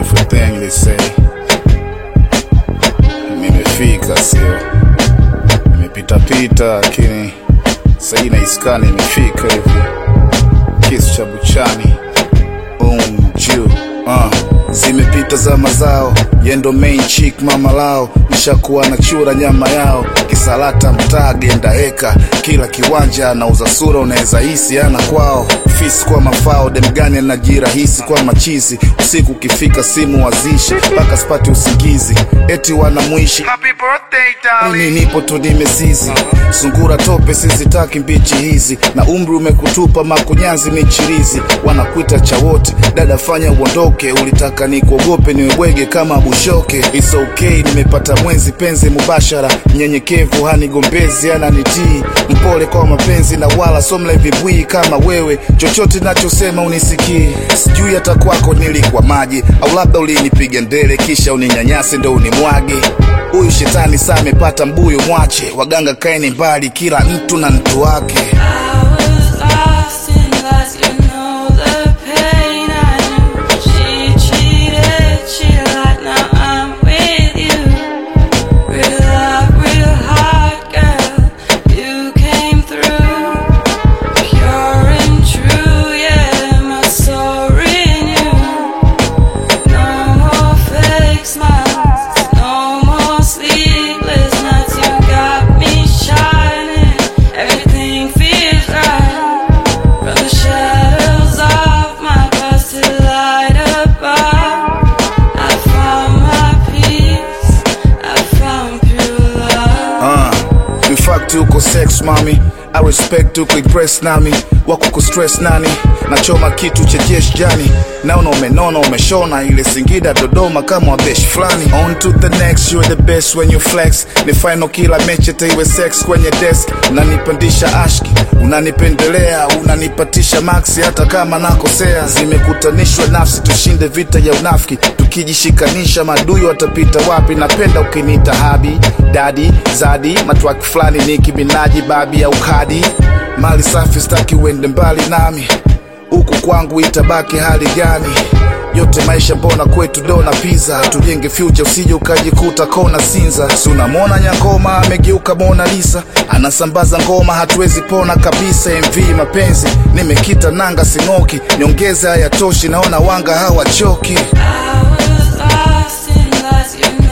beautiful thing they say. Nimefika sio, nimepita lakini sasa inaiskani imefika hivi. Kisu cha buchani juu zimepita za mazao, yendo main chick mama lao, nishakuwa na chura nyama yao, kisalata mtage ndaeka, kila kiwanja anauza sura unaweza hisi ana kwao, fisi kwa mafao, demgani anajirahisi kwa machizi, usiku ukifika simu wazishi, mpaka spati usingizi, eti wanamwishi happy birthday darling, nipo tu nimezizi, sungura tope sizitaki mbichi hizi, na umri umekutupa makunyanzi michirizi, wanakuita cha wote, dada fanya uondoke, ulitaka nikuogope niwebwege kama bushoke, it's okay nimepata mwenzi penzi mubashara, mnyenyekevu hanigombezi ananitii, mpole kwa mapenzi na wala somla vibui kama wewe, chochote nachosema unisikii, sijui hata kwako nilikuwa maji, au labda ulinipiga ndele kisha uninyanyase ndo unimwage, huyu shetani saa amepata mbuyu mwache, waganga kaeni mbali kila mtu na mtu wake. Tuko sex mami, I respect to press nami, wako stress nani, nachoma kitu cha jesh jani, naona umenona umeshona, ile Singida Dodoma kama wabesh flani, on to the next, you're the best when you flex, ni final kila mechi taiwe sex kwenye desk, unanipandisha ashki, unanipendelea, unanipatisha maxi hata kama nakosea, zimekutanishwa nafsi tushinde vita ya unafiki, tukijishikanisha madui watapita wapi, napenda ukiniita habi, daddy, zadi, matwaki flani Nicki Minaj, babi au kadi, mali safi staki uende mbali nami, huku kwangu itabaki hali gani, yote maisha mbona kwetu dona pizza, tujenge future usije ukajikuta kona Sinza, si unamwona Nyangoma amegeuka Mona Lisa, anasambaza ngoma hatuwezi pona kabisa, MV mapenzi nimekita nanga sinoki, niongeze hayatoshi naona wanga hawachoki. I was lost in lies, you know.